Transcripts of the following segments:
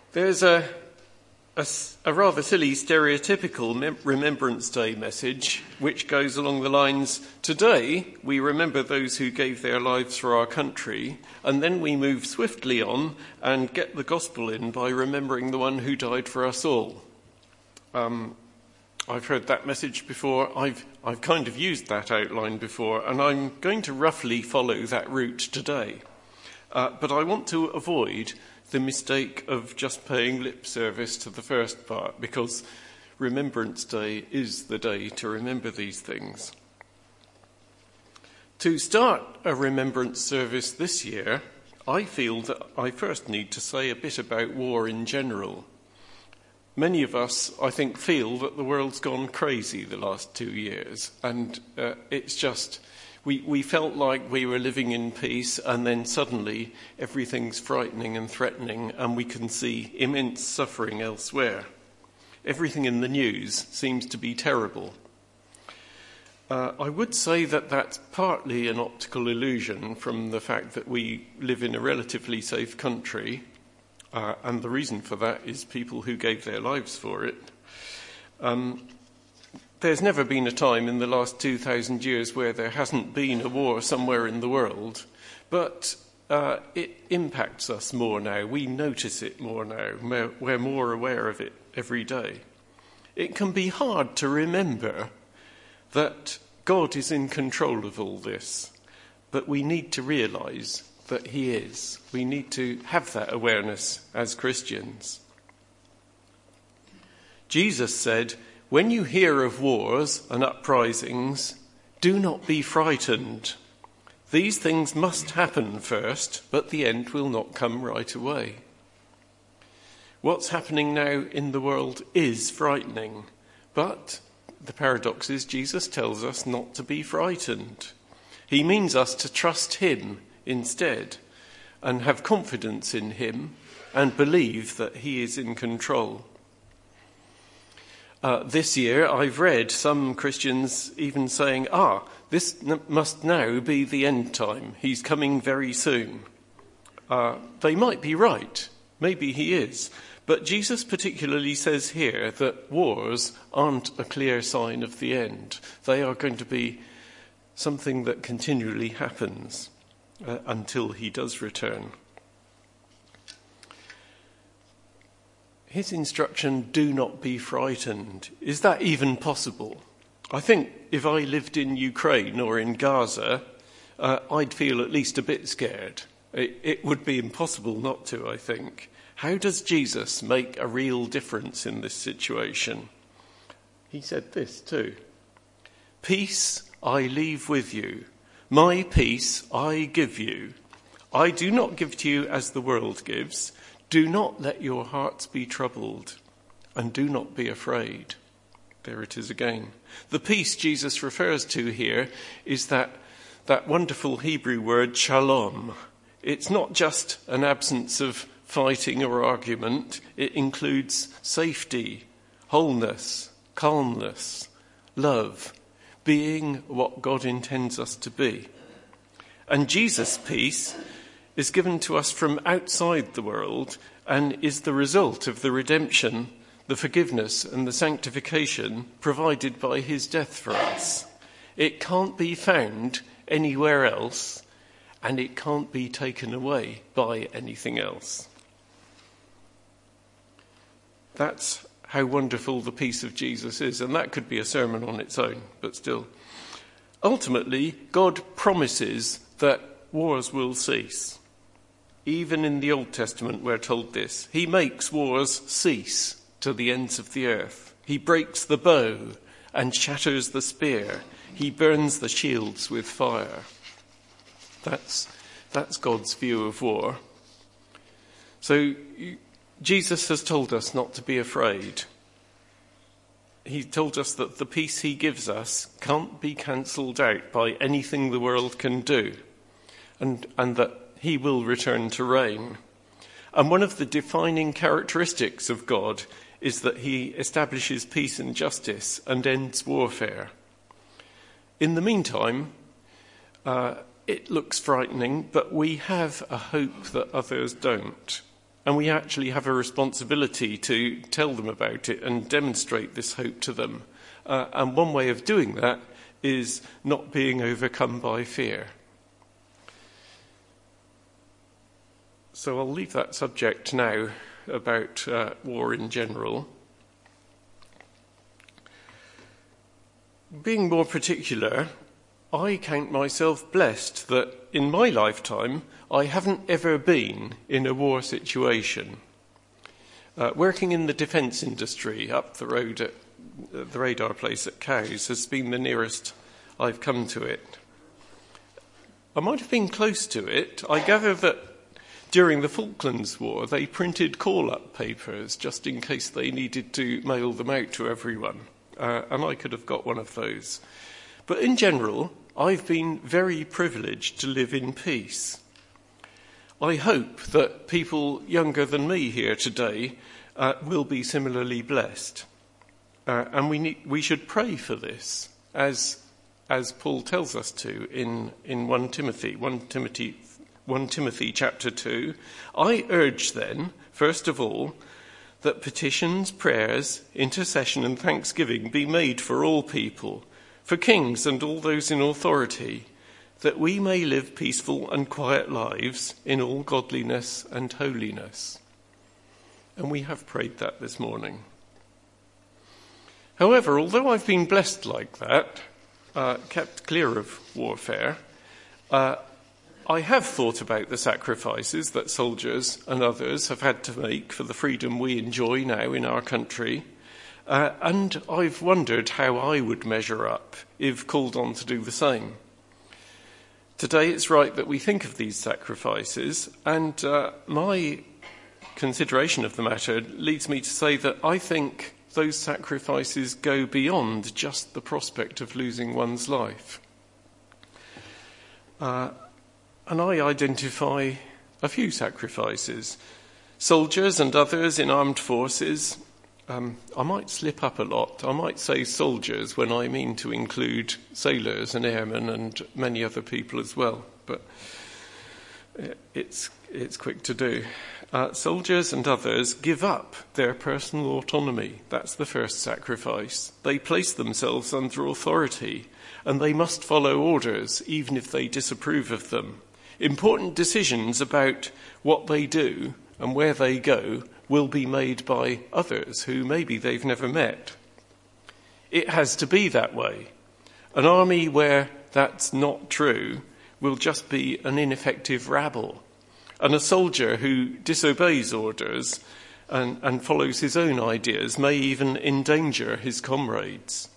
There's a rather silly stereotypical Remembrance Day message which goes along the lines, today we remember those who gave their lives for our country, and then we move swiftly on and get the gospel in by remembering the one who died for us all. I've heard that message before. I've kind of used that outline before, and I'm going to roughly follow that route today. But I want to avoid the mistake of just paying lip service to the first part, because Remembrance Day is the day to remember these things. To start a remembrance service this year, I feel that I first need to say a bit about war in general. Many of us, I think, feel that the world's gone crazy the last 2 years, and it's just... We felt like we were living in peace, and then suddenly everything's frightening and threatening, and we can see immense suffering elsewhere. Everything in the news seems to be terrible. I would say that that's partly an optical illusion from the fact that we live in a relatively safe country, and the reason for that is people who gave their lives for it. There's never been a time in the last 2,000 years where there hasn't been a war somewhere in the world, but it impacts us more now. We notice it more now. We're more aware of it every day. It can be hard to remember that God is in control of all this, but we need to realise that he is. We need to have that awareness as Christians. Jesus said, "When you hear of wars and uprisings, do not be frightened. These things must happen first, but the end will not come right away." What's happening now in the world is frightening, but the paradox is Jesus tells us not to be frightened. He means us to trust him instead and have confidence in him and believe that he is in control. This year, I've read some Christians even saying, this must now be the end time. He's coming very soon. They might be right. Maybe he is. But Jesus particularly says here that wars aren't a clear sign of the end. They are going to be something that continually happens until he does return. His instruction, do not be frightened. Is that even possible? I think if I lived in Ukraine or in Gaza, I'd feel at least a bit scared. It would be impossible not to, I think. How does Jesus make a real difference in this situation? He said this too. "Peace I leave with you. My peace I give you. I do not give to you as the world gives. Do not let your hearts be troubled, and do not be afraid." There it is again. The peace Jesus refers to here is that wonderful Hebrew word shalom. It's not just an absence of fighting or argument. It includes safety, wholeness, calmness, love, being what God intends us to be. And Jesus' peace is given to us from outside the world and is the result of the redemption, the forgiveness and the sanctification provided by his death for us. It can't be found anywhere else, and it can't be taken away by anything else. That's how wonderful the peace of Jesus is, and that could be a sermon on its own, but still. Ultimately, God promises that wars will cease. Even in the Old Testament, we're told this. He makes wars cease to the ends of the earth. He breaks the bow and shatters the spear. He burns the shields with fire. That's God's view of war. So Jesus has told us not to be afraid. He told us that the peace he gives us can't be cancelled out by anything the world can do, and that he will return to reign. And one of the defining characteristics of God is that he establishes peace and justice and ends warfare. In the meantime, it looks frightening, but we have a hope that others don't. And we actually have a responsibility to tell them about it and demonstrate this hope to them. And one way of doing that is not being overcome by fear. So I'll leave that subject now about war in general. Being more particular, I count myself blessed that in my lifetime I haven't ever been in a war situation. Working in the defence industry up the road at the radar place at Cowes has been the nearest I've come to it. I might have been close to it. I gather that during the Falklands War they printed call-up papers just in case they needed to mail them out to everyone, and I could have got one of those. But in general, I've been very privileged to live in peace. I hope that people younger than me here today will be similarly blessed. And we should pray for this, as Paul tells us to in 1 Timothy chapter 2. I urge then, first of all, that petitions, prayers, intercession and thanksgiving be made for all people, for kings and all those in authority, that we may live peaceful and quiet lives in all godliness and holiness. And we have prayed that this morning. However, although I've been blessed like that, kept clear of warfare, I have thought about the sacrifices that soldiers and others have had to make for the freedom we enjoy now in our country, and I've wondered how I would measure up if called on to do the same. Today it's right that we think of these sacrifices, and my consideration of the matter leads me to say that I think those sacrifices go beyond just the prospect of losing one's life. And I identify a few sacrifices. Soldiers and others in armed forces. I might slip up a lot. I might say soldiers when I mean to include sailors and airmen and many other people as well, but it's quick to do. Soldiers and others give up their personal autonomy. That's the first sacrifice. They place themselves under authority, and they must follow orders, even if they disapprove of them. Important decisions about what they do and where they go will be made by others who maybe they've never met. It has to be that way. An army where that's not true will just be an ineffective rabble. And a soldier who disobeys orders and follows his own ideas may even endanger his comrades.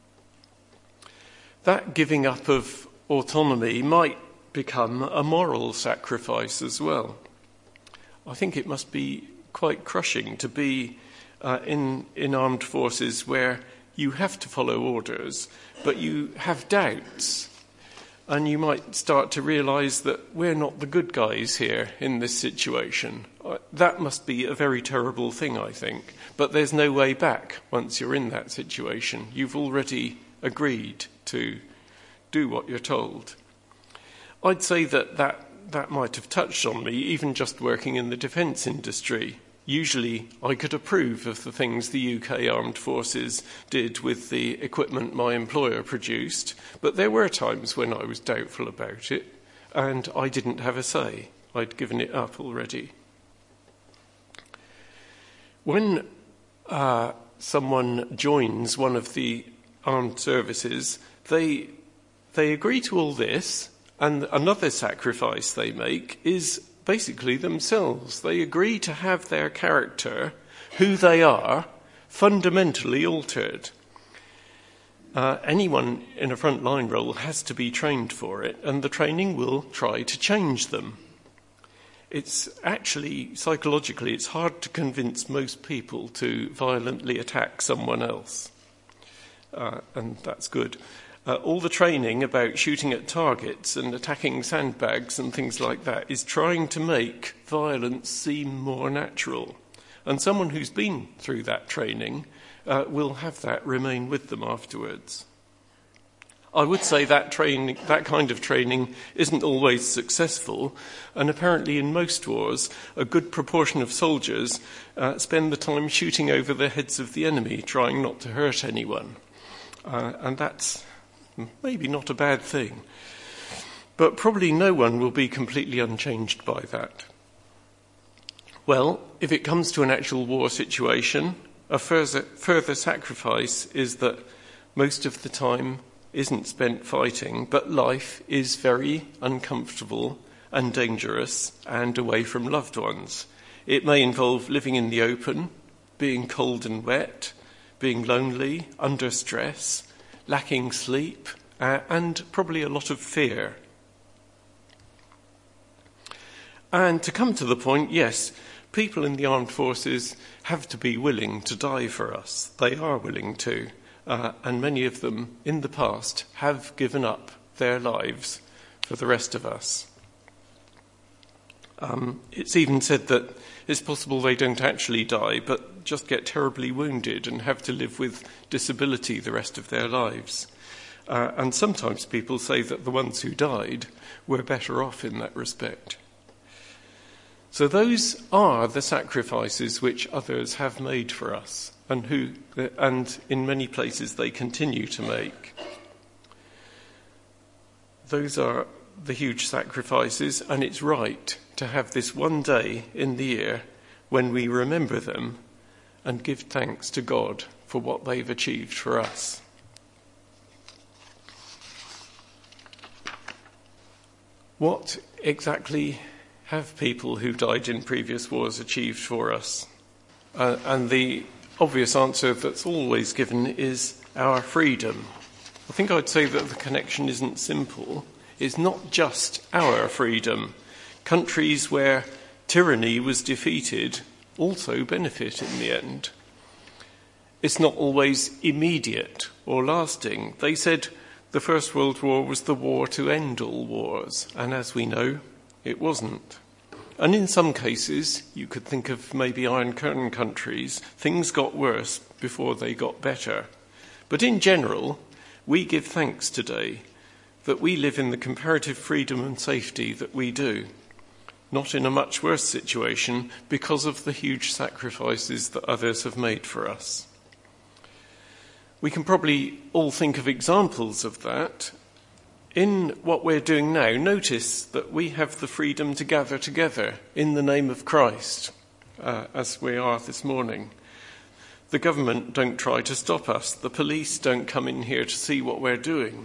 That giving up of autonomy might become a moral sacrifice as well. I think it must be quite crushing to be in armed forces where you have to follow orders, but you have doubts. And you might start to realise that we're not the good guys here in this situation. That must be a very terrible thing, I think. But there's no way back once you're in that situation. You've already agreed to do what you're told. I'd say that might have touched on me, even just working in the defence industry. Usually I could approve of the things the UK Armed Forces did with the equipment my employer produced, but there were times when I was doubtful about it, and I didn't have a say. I'd given it up already. When someone joins one of the armed services, they agree to all this, and another sacrifice they make is basically themselves. They agree to have their character, who they are, fundamentally altered. Anyone in a frontline role has to be trained for it, and the training will try to change them. It's actually, psychologically, it's hard to convince most people to violently attack someone else. And that's good. All the training about shooting at targets and attacking sandbags and things like that is trying to make violence seem more natural. And someone who's been through that training will have that remain with them afterwards. I would say that kind of training isn't always successful, and apparently in most wars, a good proportion of soldiers spend the time shooting over the heads of the enemy, trying not to hurt anyone. And that's maybe not a bad thing. But probably no one will be completely unchanged by that. Well, if it comes to an actual war situation, a further sacrifice is that most of the time isn't spent fighting, but life is very uncomfortable and dangerous and away from loved ones. It may involve living in the open, being cold and wet, being lonely, under stress, lacking sleep, and probably a lot of fear. And to come to the point, yes, people in the armed forces have to be willing to die for us. They are willing to. And many of them in the past have given up their lives for the rest of us. It's even said that it's possible they don't actually die, but just get terribly wounded and have to live with disability the rest of their lives. And sometimes people say that the ones who died were better off in that respect. So those are the sacrifices which others have made for us, and in many places they continue to make. Those are the huge sacrifices, and it's right to have this one day in the year when we remember them and give thanks to God for what they've achieved for us. What exactly have people who died in previous wars achieved for us? And the obvious answer that's always given is our freedom. I think I'd say that the connection isn't simple. It's not just our freedom. Countries where tyranny was defeated also benefit in the end. It's not always immediate or lasting. They said the First World War was the war to end all wars, and as we know, it wasn't. And in some cases, you could think of maybe Iron Curtain countries, things got worse before they got better. But in general, we give thanks today that we live in the comparative freedom and safety that we do, not in a much worse situation because of the huge sacrifices that others have made for us. We can probably all think of examples of that. In what we're doing now, notice that we have the freedom to gather together in the name of Christ, as we are this morning. The government don't try to stop us. The police don't come in here to see what we're doing.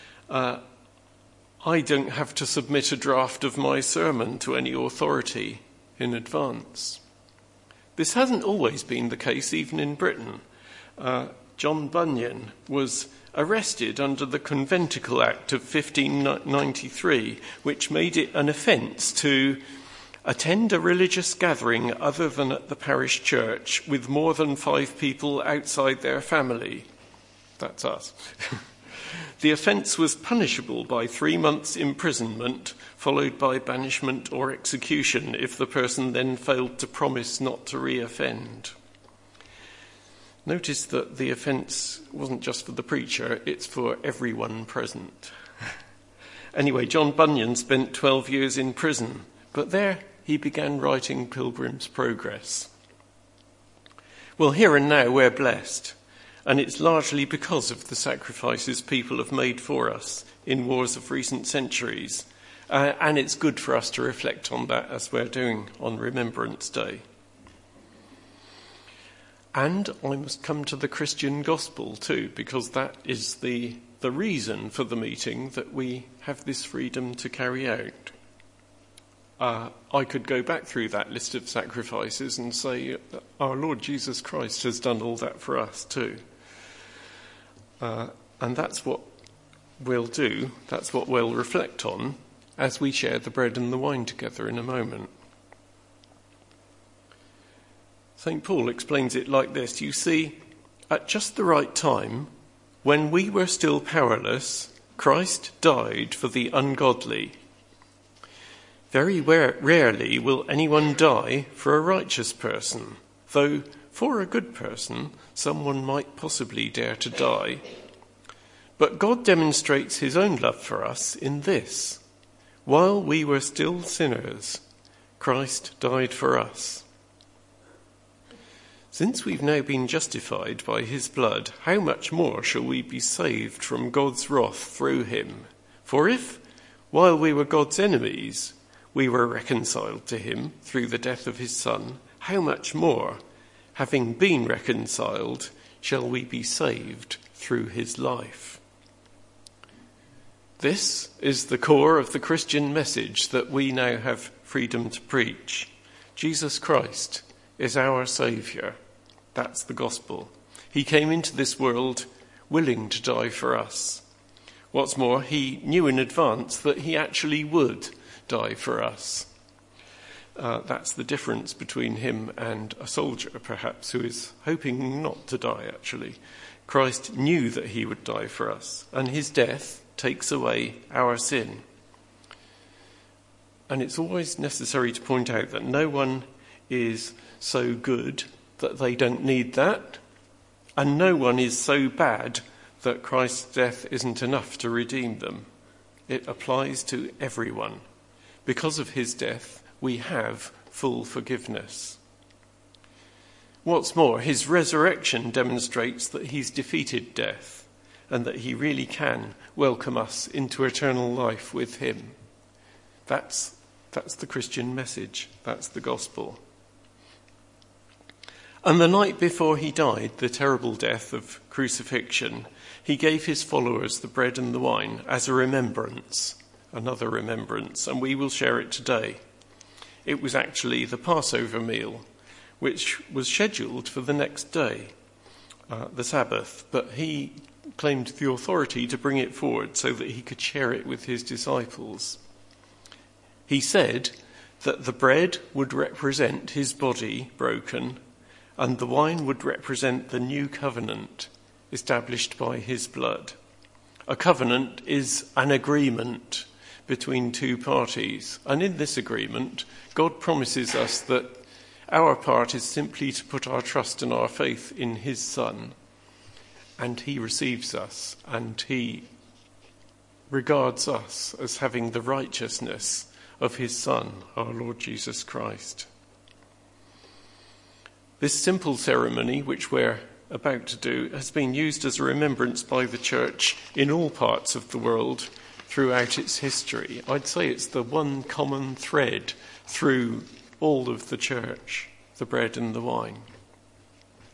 I don't have to submit a draft of my sermon to any authority in advance. This hasn't always been the case, even in Britain. John Bunyan was arrested under the Conventicle Act of 1593, which made it an offence to attend a religious gathering other than at the parish church with more than 5 people outside their family. That's us. The offence was punishable by 3 months' imprisonment, followed by banishment or execution if the person then failed to promise not to re-offend. Notice that the offence wasn't just for the preacher, it's for everyone present. Anyway, John Bunyan spent 12 years in prison, but there he began writing Pilgrim's Progress. Well, here and now we're blessed, and it's largely because of the sacrifices people have made for us in wars of recent centuries, and it's good for us to reflect on that as we're doing on Remembrance Day. And I must come to the Christian gospel too, because that is the reason for the meeting, that we have this freedom to carry out. I could go back through that list of sacrifices and say our Lord Jesus Christ has done all that for us too. And that's what we'll do, that's what we'll reflect on as we share the bread and the wine together in a moment. St. Paul explains it like this. You see, at just the right time, when we were still powerless, Christ died for the ungodly. Very rarely will anyone die for a righteous person, though for a good person, someone might possibly dare to die. But God demonstrates his own love for us in this: while we were still sinners, Christ died for us. Since we've now been justified by his blood, how much more shall we be saved from God's wrath through him? For if, while we were God's enemies, we were reconciled to him through the death of his Son, how much more, having been reconciled, shall we be saved through his life? This is the core of the Christian message that we now have freedom to preach. Jesus Christ is our Saviour. That's the gospel. He came into this world willing to die for us. What's more, he knew in advance that he actually would die for us. That's the difference between him and a soldier, perhaps, who is hoping not to die, actually. Christ knew that he would die for us, and his death takes away our sin. And it's always necessary to point out that no one is so good that they don't need that, and no one is so bad that Christ's death isn't enough to redeem them. It applies to everyone. Because of his death, we have full forgiveness. What's more, his resurrection demonstrates that he's defeated death and that he really can welcome us into eternal life with him. That's the Christian message. That's the gospel. And the night before he died, the terrible death of crucifixion, he gave his followers the bread and the wine as a remembrance, another remembrance, and we will share it today. It was actually the Passover meal, which was scheduled for the next day, the Sabbath, but he claimed the authority to bring it forward so that he could share it with his disciples. He said that the bread would represent his body broken, and the wine would represent the new covenant established by his blood. A covenant is an agreement between two parties, and in this agreement, God promises us that our part is simply to put our trust and our faith in his Son, and he receives us, and he regards us as having the righteousness of his Son, our Lord Jesus Christ. This simple ceremony, which we're about to do, has been used as a remembrance by the Church in all parts of the world throughout its history. I'd say it's the one common thread through all of the Church, the bread and the wine.